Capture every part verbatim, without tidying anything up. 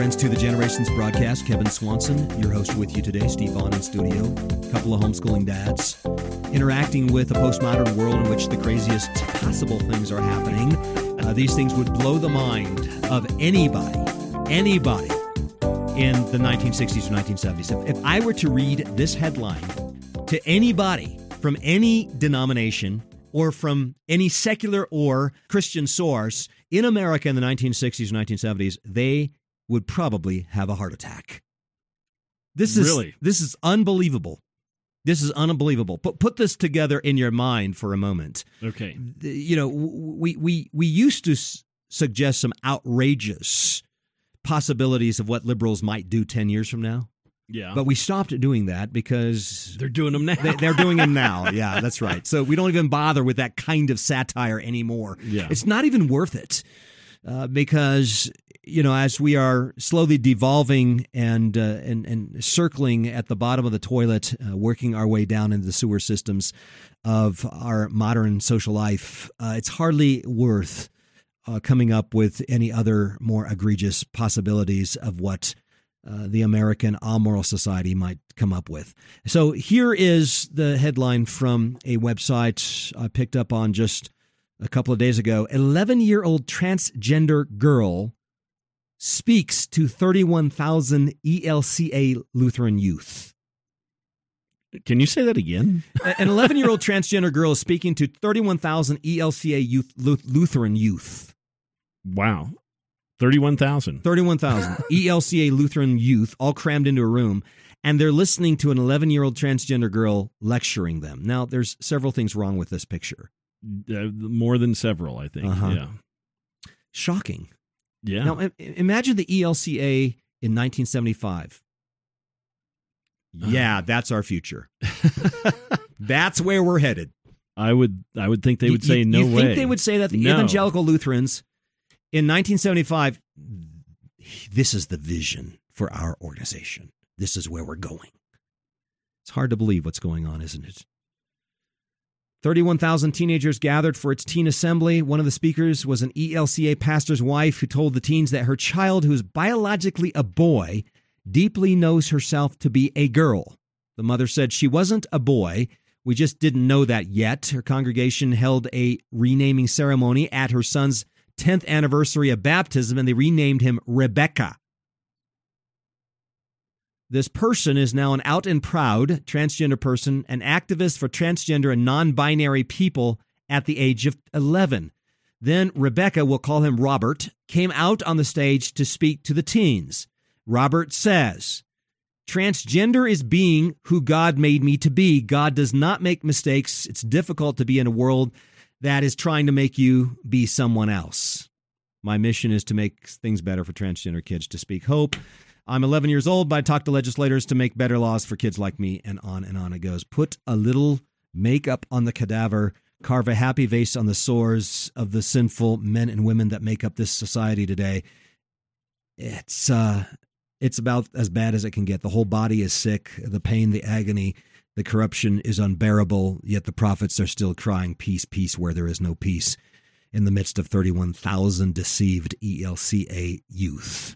friends, to the Generations broadcast. Kevin Swanson, your host with you today. Steve Vaughn in studio. A couple of homeschooling dads interacting with a postmodern world in which the craziest possible things are happening. Uh, these things would blow the mind of anybody, anybody in the nineteen sixties or nineteen seventies. If, if I were to read this headline to anybody from any denomination or from any secular or Christian source in America in the nineteen sixties or nineteen seventies, they would probably have a heart attack. This is really? This is unbelievable. This is unbelievable. Put put this together in your mind for a moment. Okay. You know, we we we used to s- suggest some outrageous possibilities of what liberals might do ten years from now. Yeah. But we stopped doing that because they're doing them now. they, they're doing them now. Yeah, that's right. So we don't even bother with that kind of satire anymore. Yeah. It's not even worth it uh, because, you know, as we are slowly devolving and, uh, and, and circling at the bottom of the toilet, uh, working our way down into the sewer systems of our modern social life, uh, it's hardly worth uh, coming up with any other more egregious possibilities of what Uh, the American Amoral Society might come up with. So here is the headline from a website I picked up on just a couple of days ago. eleven-year-old transgender girl speaks to thirty-one thousand E L C A Lutheran youth. Can you say that again? An eleven-year-old transgender girl is speaking to thirty-one thousand E L C A youth, Lutheran youth. Wow. thirty-one thousand. thirty-one thousand E L C A Lutheran youth all crammed into a room, and they're listening to an eleven-year-old transgender girl lecturing them. Now, there's several things wrong with this picture. Uh, more than several, I think. Uh-huh. Yeah. Shocking. Yeah. Now, i- imagine the E L C A in nineteen seventy-five. Yeah, that's our future. That's where we're headed. I would I would think they would You- say you, no you way. think they would say that the No. evangelical Lutherans in nineteen seventy-five, this is the vision for our organization. This is where we're going. It's hard to believe what's going on, isn't it? thirty-one thousand teenagers gathered for its teen assembly. One of the speakers was an E L C A pastor's wife who told the teens that her child, who is biologically a boy, deeply knows herself to be a girl. The mother said she wasn't a boy. We just didn't know that yet. Her congregation held a renaming ceremony at her son's tenth anniversary of baptism, and they renamed him Rebecca. This person is now an out and proud transgender person, an activist for transgender and non-binary people at the age of eleven. Then Rebecca, we'll call him Robert, came out on the stage to speak to the teens. Robert says, "Transgender is being who God made me to be. God does not make mistakes. It's difficult to be in a world that is trying to make you be someone else. My mission is to make things better for transgender kids, to speak hope. I'm eleven years old, but I talk to legislators to make better laws for kids like me," and on and on it goes. Put a little makeup on the cadaver, carve a happy face on the sores of the sinful men and women that make up this society today. It's uh, it's about as bad as it can get. The whole body is sick. The pain, the agony, the corruption is unbearable, yet the prophets are still crying, peace, peace, where there is no peace, in the midst of thirty-one thousand deceived E L C A youth.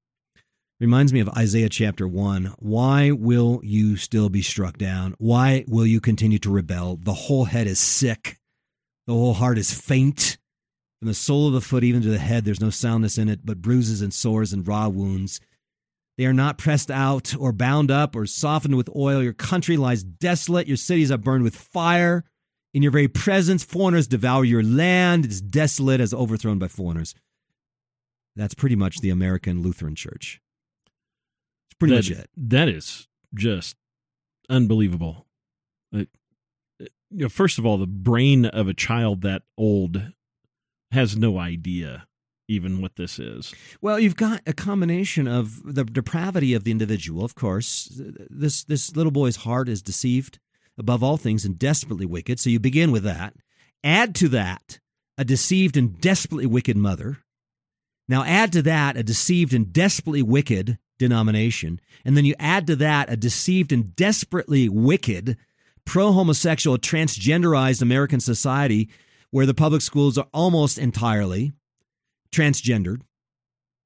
Reminds me of Isaiah chapter one. Why will you still be struck down? Why will you continue to rebel? The whole head is sick. The whole heart is faint. From the sole of the foot even to the head, there's no soundness in it, but bruises and sores and raw wounds. They are not pressed out or bound up or softened with oil. Your country lies desolate. Your cities are burned with fire. In your very presence, foreigners devour your land. It is desolate as overthrown by foreigners. That's pretty much the American Lutheran Church. It's pretty that, much it. That is just unbelievable. Uh, you know, first of all, the brain of a child that old has no idea even what this is. Well, you've got a combination of the depravity of the individual, of course. This this little boy's heart is deceived above all things and desperately wicked. So you begin with that. Add to that a deceived and desperately wicked mother. Now add to that a deceived and desperately wicked denomination. And then you add to that a deceived and desperately wicked pro-homosexual, transgenderized American society where the public schools are almost entirely transgendered.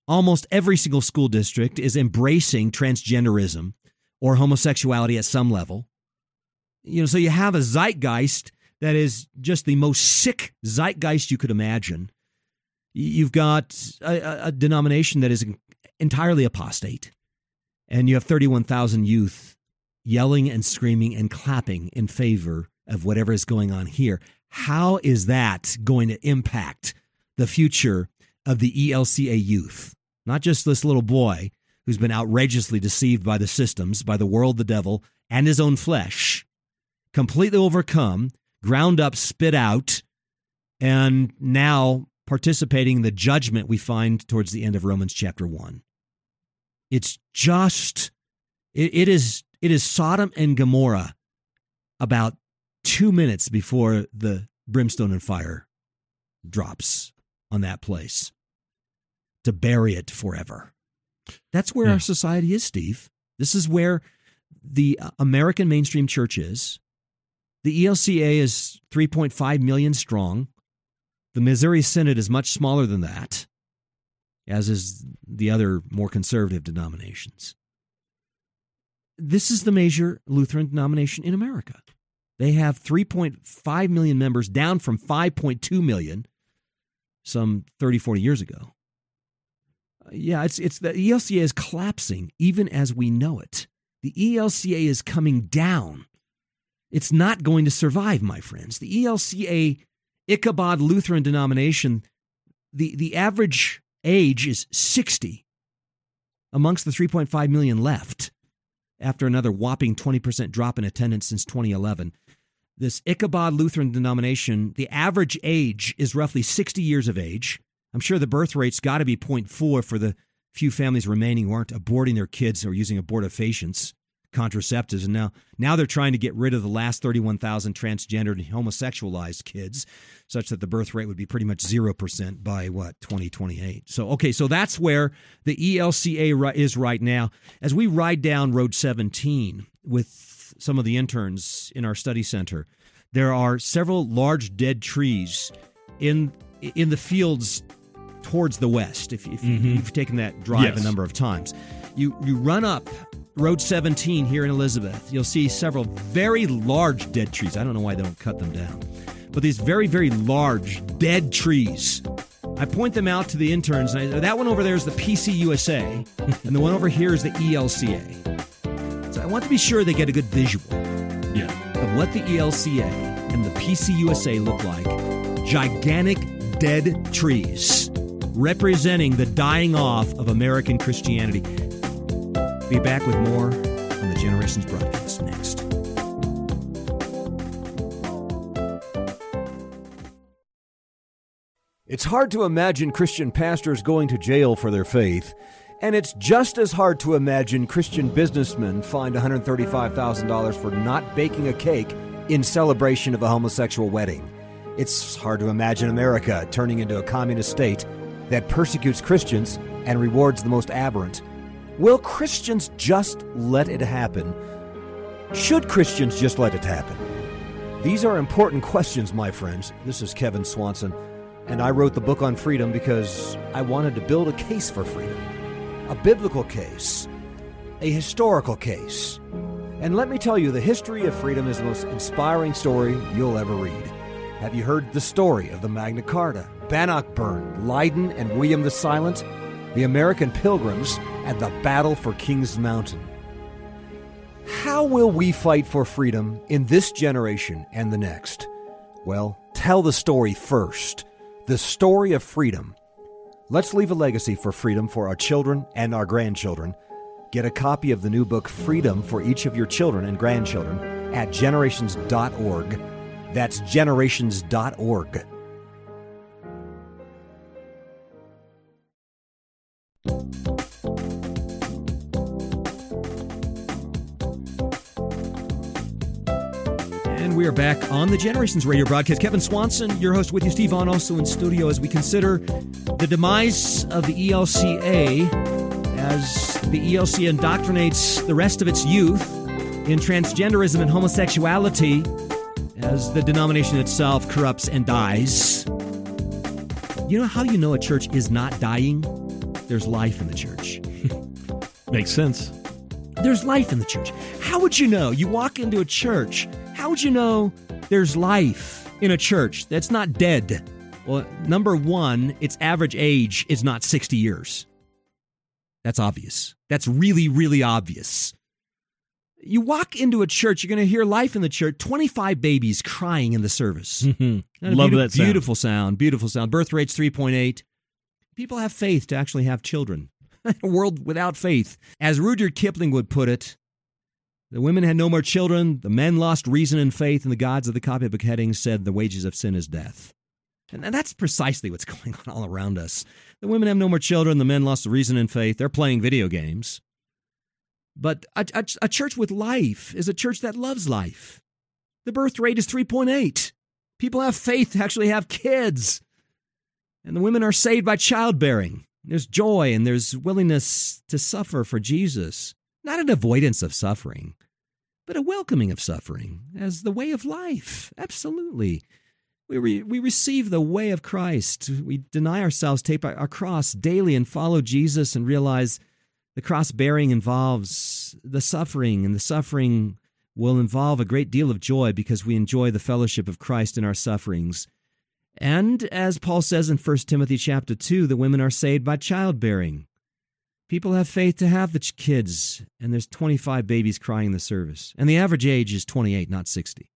almost every single school district is embracing transgenderism or homosexuality at some level. You know, so you have a zeitgeist that is just the most sick zeitgeist you could imagine. You've got a, a denomination that is entirely apostate, and you have thirty-one thousand youth yelling and screaming and clapping in favor of whatever is going on here. How is that going to impact the future of the E L C A youth? Not just this little boy who's been outrageously deceived by the systems, by the world, the devil, and his own flesh, completely overcome, ground up, spit out, and now participating in the judgment we find towards the end of Romans chapter one. It's just, it, it is it is Sodom and Gomorrah about two minutes before the brimstone and fire drops on that place to bury it forever. That's where yeah. our society is, Steve. This is where the American mainstream church is. The E L C A is three point five million strong. The Missouri Synod is much smaller than that, as is the other more conservative denominations. This is the major Lutheran denomination in America. They have three point five million members, down from five point two million some thirty, forty years ago. Yeah, it's it's the E L C A is collapsing even as we know it. The E L C A is coming down. It's not going to survive, my friends. The E L C A Ichabod Lutheran denomination, the, the average age is sixty amongst the three point five million left after another whopping twenty percent drop in attendance since twenty eleven. This Ichabod Lutheran denomination, the average age is roughly sixty years of age. I'm sure the birth rate's got to be zero point four for the few families remaining who aren't aborting their kids or using abortifacients, contraceptives. And now, now they're trying to get rid of the last thirty-one thousand transgendered and homosexualized kids, such that the birth rate would be pretty much zero percent by, what, twenty twenty-eight. So, okay, so that's where the E L C A is right now. As we ride down Road seventeen with some of the interns in our study center, there are several large dead trees in in the fields towards the west, if, if mm-hmm. you've taken that drive yes. a number of times. You you run up Road seventeen here in Elizabeth, you'll see several very large dead trees. I don't know why they don't cut them down. But these very, very large dead trees. I point them out to the interns. And I, that one over there is the P C U S A, and the one over here is the E L C A. So I want to be sure they get a good visual yeah. of what the E L C A and the P C U S A look like. Gigantic dead trees representing the dying off of American Christianity. Be back with more on the Generations broadcast next. It's hard to imagine Christian pastors going to jail for their faith, and it's just as hard to imagine Christian businessmen fined one hundred thirty-five thousand dollars for not baking a cake in celebration of a homosexual wedding. It's hard to imagine America turning into a communist state that persecutes Christians and rewards the most aberrant. Will Christians just let it happen? Should Christians just let it happen? These are important questions, my friends. This is Kevin Swanson, and I wrote the book on freedom because I wanted to build a case for freedom. A biblical case. A historical case. And let me tell you, the history of freedom is the most inspiring story you'll ever read. Have you heard the story of the Magna Carta, Bannockburn, Leiden, and William the Silent, the American Pilgrims, and the battle for Kings Mountain? How will we fight for freedom in this generation and the next? Well, tell the story first. The story of freedom. Let's leave a legacy for freedom for our children and our grandchildren. Get a copy of the new book, Freedom, for each of your children and grandchildren at generations dot org. That's generations dot org. And we are back on the Generations Radio broadcast. Kevin Swanson, your host, with you. Steve Vaughn, also in studio, as we consider the demise of the E L C A as the E L C A indoctrinates the rest of its youth in transgenderism and homosexuality, as the denomination itself corrupts and dies. You know how you know a church is not dying? there's life in the church. Makes sense. There's life in the church. How would you know? You walk into a church, how would you know there's life in a church that's not dead? Well, number one, its average age is not sixty years. That's obvious. That's really, really obvious. You walk into a church, you're going to hear life in the church. twenty-five babies crying in the service. Mm-hmm. Love beautiful, that sound. Beautiful sound. Beautiful sound. Birth rate's three point eight. People have faith to actually have children. A world without faith. As Rudyard Kipling would put it, the women had no more children, the men lost reason and faith, and the gods of the copybook headings said the wages of sin is death. And that's precisely what's going on all around us. The women have no more children, the men lost reason and faith. They're playing video games. But a, a, a church with life is a church that loves life. The birth rate is three point eight. People have faith to actually have kids. And the women are saved by childbearing. There's joy and there's willingness to suffer for Jesus. Not an avoidance of suffering, but a welcoming of suffering as the way of life. Absolutely. We re- we receive the way of Christ. We deny ourselves, take our cross daily and follow Jesus and realize the cross bearing involves the suffering, and the suffering will involve a great deal of joy because we enjoy the fellowship of Christ in our sufferings. And as Paul says in First Timothy chapter two, the women are saved by childbearing. People have faith to have the kids, and there's twenty-five babies crying in the service. And the average age is twenty-eight, not sixty.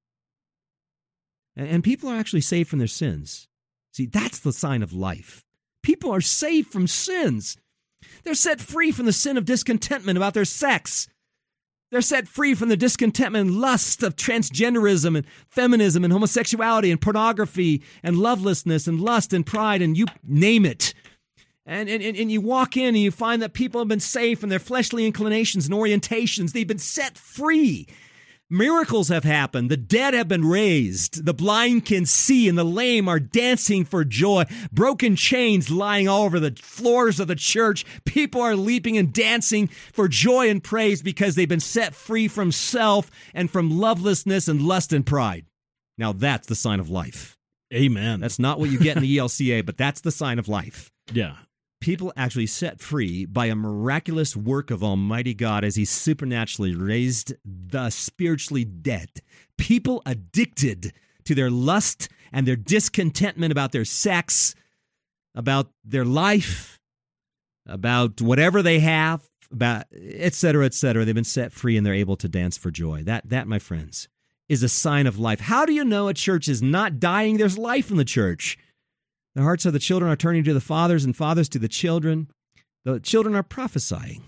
And people are actually saved from their sins. See, that's the sign of life. People are saved from sins. They're set free from the sin of discontentment about their sex. They're set free from the discontentment and lust of transgenderism and feminism and homosexuality and pornography and lovelessness and lust and pride and you name it. And, and, and you walk in and you find that people have been saved from their fleshly inclinations and orientations. They've been set free. Miracles have happened. The dead have been raised. The blind can see and the lame are dancing for joy. Broken chains lying all over the floors of the church. People are leaping and dancing for joy and praise because they've been set free from self and from lovelessness and lust and pride. Now that's the sign of life. Amen. That's not what you get in the E L C A, but that's the sign of life. Yeah. People actually set free by a miraculous work of Almighty God as He supernaturally raised the spiritually dead. People addicted to their lust and their discontentment about their sex, about their life, about whatever they have, about et cetera, et cetera. They've been set free and they're able to dance for joy. That, that, my friends, is a sign of life. How do you know a church is not dying? There's life in the church. The hearts of the children are turning to the fathers and fathers to the children. The children are prophesying.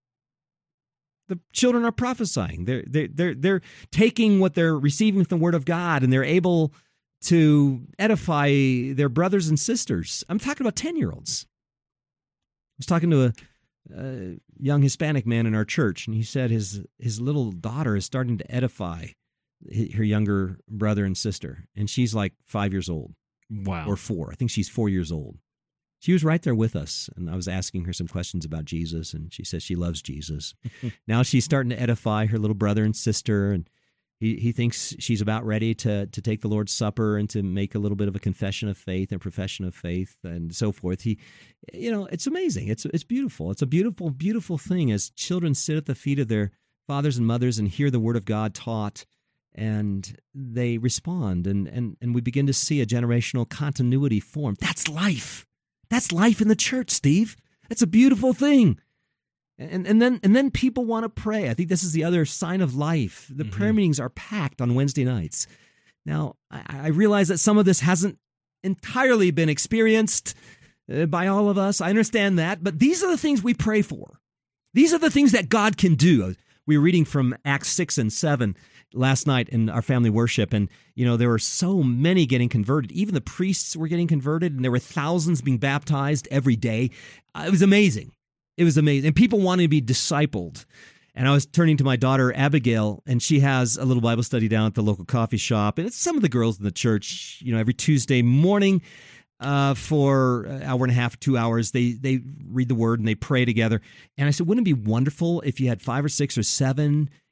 The children are prophesying. They're, they're, they're, they're taking what they're receiving from the Word of God, and they're able to edify their brothers and sisters. I'm talking about ten-year-olds. I was talking to a, a young Hispanic man in our church, and he said his, his little daughter is starting to edify her younger brother and sister, and she's like five years old. Wow. Or four. I think she's four years old. She was right there with us, and I was asking her some questions about Jesus, and she says she loves Jesus. Now she's starting to edify her little brother and sister, and he, he thinks she's about ready to, to take the Lord's Supper and to make a little bit of a confession of faith and profession of faith and so forth. He, you know, it's amazing. It's, it's beautiful. It's a beautiful, beautiful thing as children sit at the feet of their fathers and mothers and hear the Word of God taught, and they respond, and, and, and we begin to see a generational continuity form. That's life. That's life in the church, Steve. That's a beautiful thing. And, and, then, and then people want to pray. I think this is the other sign of life. The mm-hmm. prayer meetings are packed on Wednesday nights. Now, I, I realize that some of this hasn't entirely been experienced uh, by all of us. I understand that. But these are the things we pray for. These are the things that God can do. We were reading from Acts six and seven last night in our family worship, and you know there were so many getting converted. Even the priests were getting converted, and there were thousands being baptized every day. Uh, it was amazing. It was amazing, and people wanted to be discipled. And I was turning to my daughter Abigail, and she has a little Bible study down at the local coffee shop, and it's some of the girls in the church. You know, every Tuesday morning uh, for an hour and a half, two hours, they they read the Word and they pray together. And I said, wouldn't it be wonderful if you had five or six or seven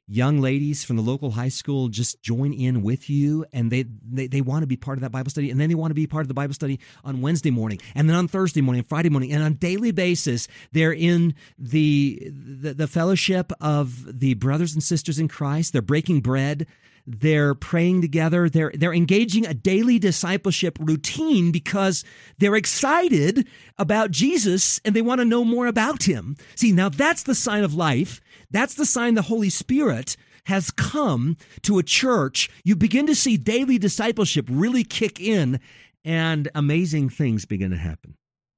young ladies from the local high school just join in with you, and they, they, they want to be part of that Bible study, and then they want to be part of the Bible study on Wednesday morning, and then on Thursday morning, and Friday morning, and on a daily basis, they're in the, the, the fellowship of the brothers and sisters in Christ. They're breaking bread. They're praying together. They're they're engaging a daily discipleship routine because they're excited about Jesus and they want to know more about him. See, now that's the sign of life. That's the sign the Holy Spirit has come to a church. You begin to see daily discipleship really kick in, and amazing things begin to happen.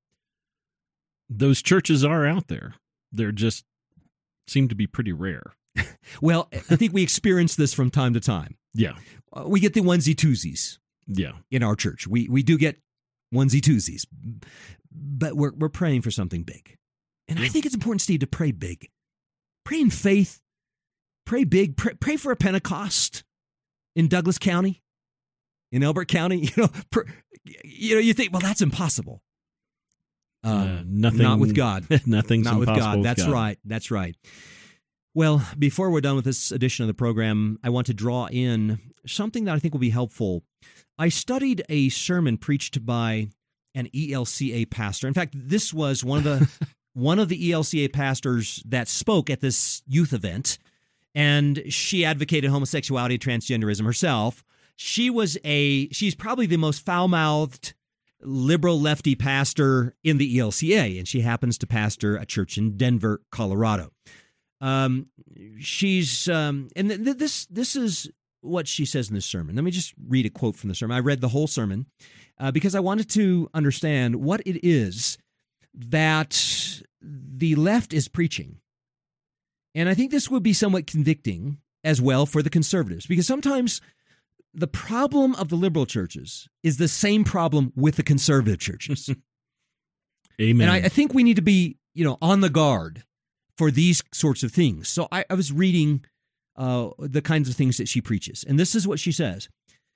Those churches are out there. They're just seem to be pretty rare. Well, I think we experience this from time to time. Yeah. Uh, we get the onesie-twosies Yeah. in our church. We we do get onesie-twosies, but we're we're praying for something big. And I think it's important, Steve, to pray big. Pray in faith. Pray big. Pray, pray for a Pentecost in Douglas County, in Elbert County. You know, pr- you know, you think, well, that's impossible. Um, uh, nothing. Not with God. Nothing's not with impossible God. with That's God. right. That's right. Well, before we're done with this edition of the program, I want to draw in something that I think will be helpful. I studied a sermon preached by an E L C A pastor. In fact, this was one of the one of the E L C A pastors that spoke at this youth event, and she advocated homosexuality and transgenderism herself. She was a she's probably the most foul-mouthed liberal lefty pastor in the E L C A, and she happens to pastor a church in Denver, Colorado. Um, she's, um, and th- th- this, this is what she says in this sermon. Let me just read a quote from the sermon. I read the whole sermon, uh, because I wanted to understand what it is that the left is preaching. And I think this would be somewhat convicting as well for the conservatives, because sometimes the problem of the liberal churches is the same problem with the conservative churches. Amen. And I, I think we need to be, you know, on the guard for these sorts of things. So I, I was reading uh, the kinds of things that she preaches. And this is what she says.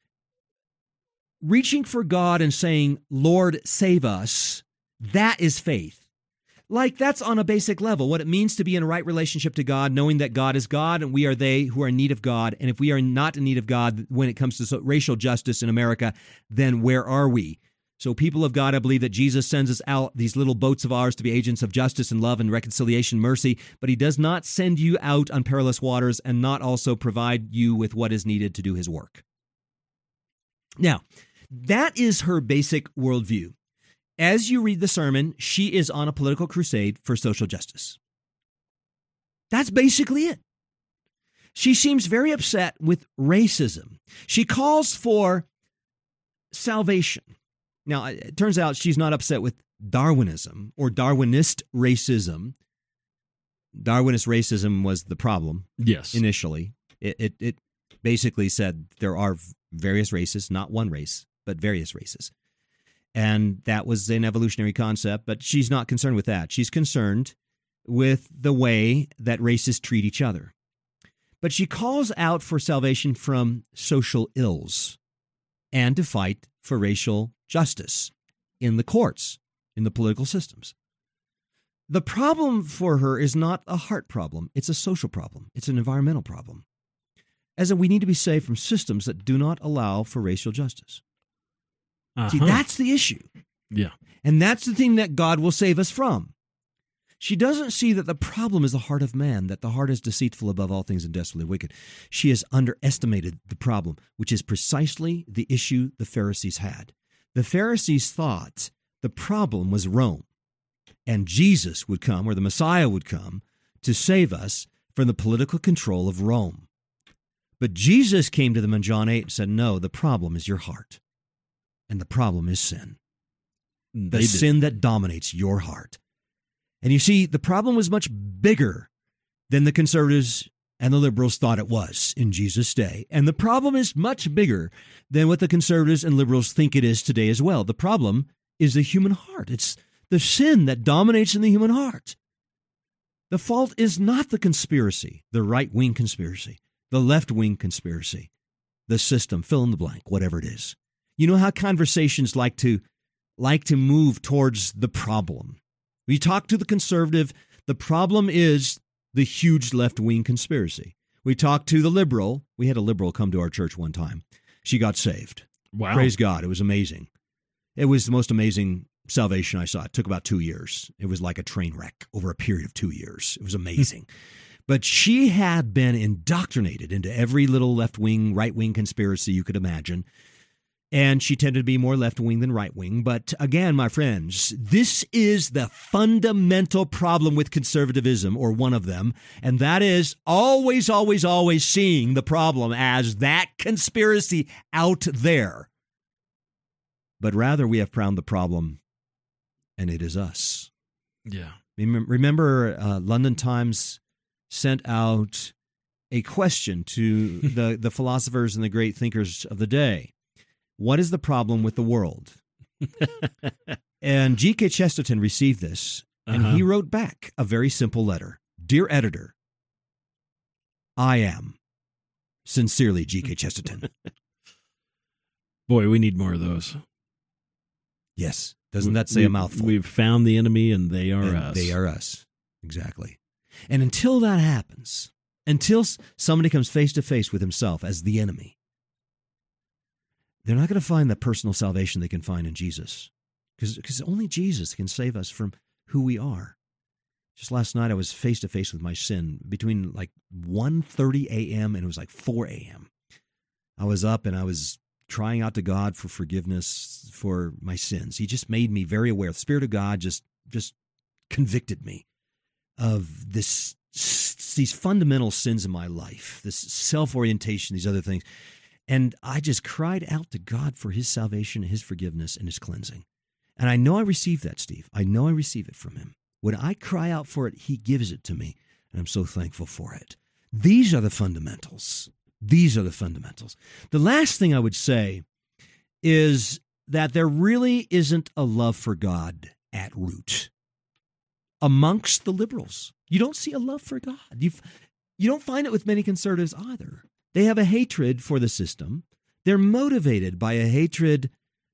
Reaching for God and saying, Lord, save us, that is faith. Like, that's on a basic level, what it means to be in a right relationship to God, knowing that God is God and we are they who are in need of God. And if we are not in need of God when it comes to so- racial justice in America, then where are we? So people of God, I believe that Jesus sends us out, these little boats of ours, to be agents of justice and love and reconciliation, mercy, but he does not send you out on perilous waters and not also provide you with what is needed to do his work. Now, that is her basic worldview. As you read the sermon, she is on a political crusade for social justice. That's basically it. She seems very upset with racism. She calls for salvation. Now, it turns out she's not upset with Darwinism or Darwinist racism. Darwinist racism was the problem. Yes. Initially. It, it, it basically said there are various races, not one race, but various races. And that was an evolutionary concept, but she's not concerned with that. She's concerned with the way that races treat each other. But she calls out for salvation from social ills and to fight for racial justice in the courts, in the political systems. The problem for her is not a heart problem. It's a social problem. It's an environmental problem. As in, we need to be saved from systems that do not allow for racial justice. Uh-huh. See, that's the issue. Yeah. And that's the thing that God will save us from. She doesn't see that the problem is the heart of man, that the heart is deceitful above all things and desperately wicked. She has underestimated the problem, which is precisely the issue the Pharisees had. The Pharisees thought the problem was Rome, and Jesus would come, or the Messiah would come, to save us from the political control of Rome. But Jesus came to them in John eight and said, no, the problem is your heart, and the problem is sin. The They sin did. that dominates your heart. And you see, the problem was much bigger than the conservatives and the liberals thought it was in Jesus' day. And the problem is much bigger than what the conservatives and liberals think it is today as well. The problem is the human heart. It's the sin that dominates in the human heart. The fault is not the conspiracy, the right-wing conspiracy, the left-wing conspiracy, the system, fill in the blank, whatever it is. You know how conversations like to like to move towards the problem. When you talk to the conservative, the problem is the huge left-wing conspiracy. We talked to the liberal. We had a liberal come to our church one time. She got saved. Wow. Praise God. It was amazing. It was the most amazing salvation I saw. It took about two years. It was like a train wreck over a period of two years. It was amazing. But she had been indoctrinated into every little left-wing, right-wing conspiracy you could imagine. And she tended to be more left-wing than right-wing. But again, my friends, this is the fundamental problem with conservatism, or one of them, and that is always, always, always seeing the problem as that conspiracy out there. But rather, we have found the problem, and it is us. Yeah. Remember, uh, London Times sent out a question to the, the philosophers and the great thinkers of the day. What is the problem with the world? And G K Chesterton received this, and uh-huh. he wrote back a very simple letter. Dear editor, I am sincerely G K Chesterton. Boy, we need more of those. Yes. Doesn't that say we've, a mouthful? We've found the enemy, and they are and us. They are us. Exactly. And until that happens, until somebody comes face to face with himself as the enemy, they're not going to find the personal salvation they can find in Jesus, because only Jesus can save us from who we are. Just last night, I was face to face with my sin between like one thirty a.m. and it was like four a.m. I was up and I was crying out to God for forgiveness for my sins. He just made me very aware. The Spirit of God just just convicted me of this these fundamental sins in my life, this self-orientation, these other things. And I just cried out to God for his salvation, his forgiveness, and his cleansing. And I know I received that, Steve. I know I receive it from him. When I cry out for it, he gives it to me, and I'm so thankful for it. These are the fundamentals. These are the fundamentals. The last thing I would say is that there really isn't a love for God at root amongst the liberals. You don't see a love for God. You've, you don't find it with many conservatives either. They have a hatred for the system. They're motivated by a hatred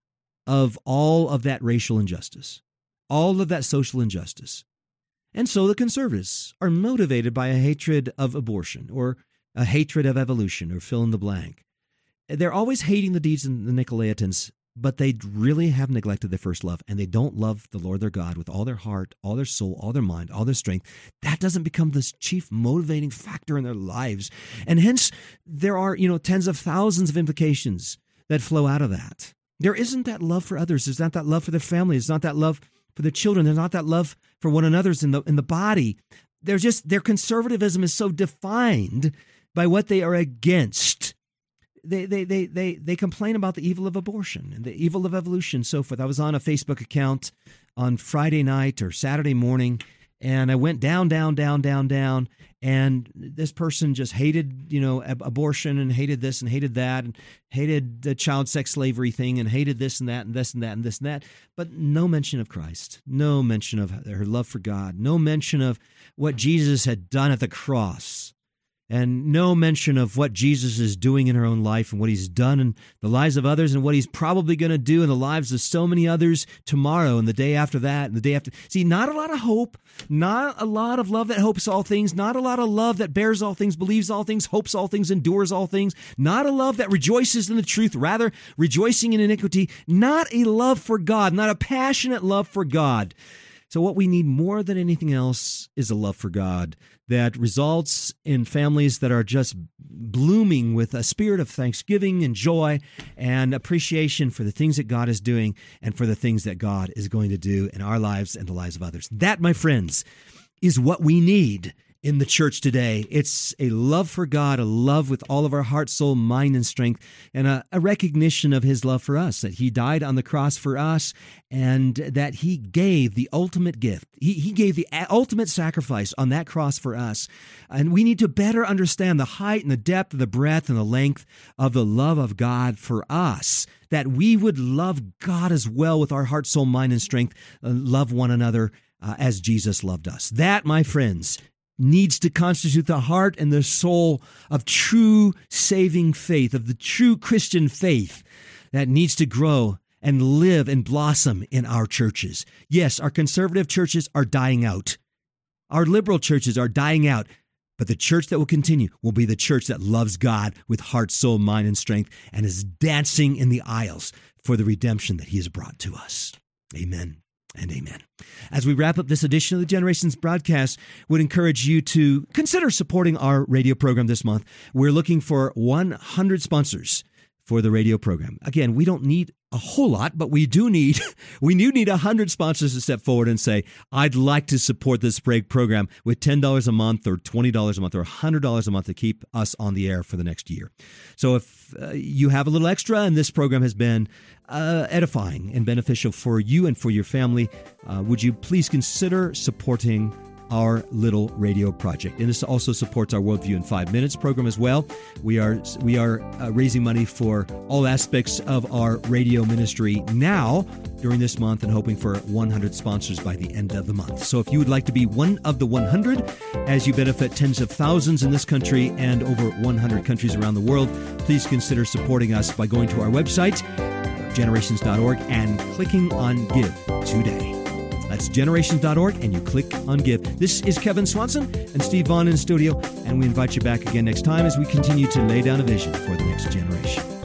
of all of that racial injustice, all of that social injustice. And so the conservatives are motivated by a hatred of abortion, or a hatred of evolution, or fill in the blank. They're always hating the deeds of the Nicolaitans, but they really have neglected their first love, and they don't love the Lord their God with all their heart, all their soul, all their mind, all their strength. That doesn't become the chief motivating factor in their lives. And hence, there are, you know, tens of thousands of implications that flow out of that. There isn't that love for others. There's not that love for their family. There's not that love for their children. There's not that love for one another's in the in the body. They're just, their conservatism is so defined by what they are against. They, they they they they complain about the evil of abortion and the evil of evolution and so forth. I was on a Facebook account on Friday night or Saturday morning, and I went down, down, down, down, down, and this person just hated, you know, ab- abortion and hated this and hated that and hated the child sex slavery thing and hated this and that and this and that and this and that, but no mention of Christ, no mention of her love for God, no mention of what Jesus had done at the cross. And no mention of what Jesus is doing in her own life and what he's done in the lives of others and what he's probably going to do in the lives of so many others tomorrow and the day after that and the day after. See, not a lot of hope, not a lot of love that hopes all things, not a lot of love that bears all things, believes all things, hopes all things, endures all things, not a love that rejoices in the truth, rather rejoicing in iniquity, not a love for God, not a passionate love for God. So what we need more than anything else is a love for God that results in families that are just blooming with a spirit of thanksgiving and joy and appreciation for the things that God is doing and for the things that God is going to do in our lives and the lives of others. That, my friends, is what we need in the church today. It's a love for God, a love with all of our heart, soul, mind, and strength, and a, a recognition of his love for us, that he died on the cross for us, and that he gave the ultimate gift. He, he gave the ultimate sacrifice on that cross for us. And we need to better understand the height and the depth and the breadth and the length of the love of God for us, that we would love God as well with our heart, soul, mind, and strength, uh, love one another uh, as Jesus loved us. That, my friends, needs to constitute the heart and the soul of true saving faith, of the true Christian faith that needs to grow and live and blossom in our churches. Yes, our conservative churches are dying out. Our liberal churches are dying out. But the church that will continue will be the church that loves God with heart, soul, mind, and strength, and is dancing in the aisles for the redemption that he has brought to us. Amen and amen. As we wrap up this edition of the Generations broadcast, would encourage you to consider supporting our radio program this month. We're looking for one hundred sponsors for the radio program. Again, we don't need a whole lot, but we do need we do need one hundred sponsors to step forward and say, I'd like to support this break program with ten dollars a month or twenty dollars a month or one hundred dollars a month to keep us on the air for the next year. So if uh, you have a little extra and this program has been uh, edifying and beneficial for you and for your family, uh, would you please consider supporting our little radio project. And this also supports our Worldview in Five Minutes program as well. We are we are uh, raising money for all aspects of our radio ministry now during this month and hoping for one hundred sponsors by the end of the month. So if you would like to be one of the one hundred as you benefit tens of thousands in this country and over one hundred countries around the world, please consider supporting us by going to our website, generations dot org, and clicking on Give today. That's generations dot org, and you click on Give. This is Kevin Swanson and Steve Vaughn in studio, and we invite you back again next time as we continue to lay down a vision for the next generation.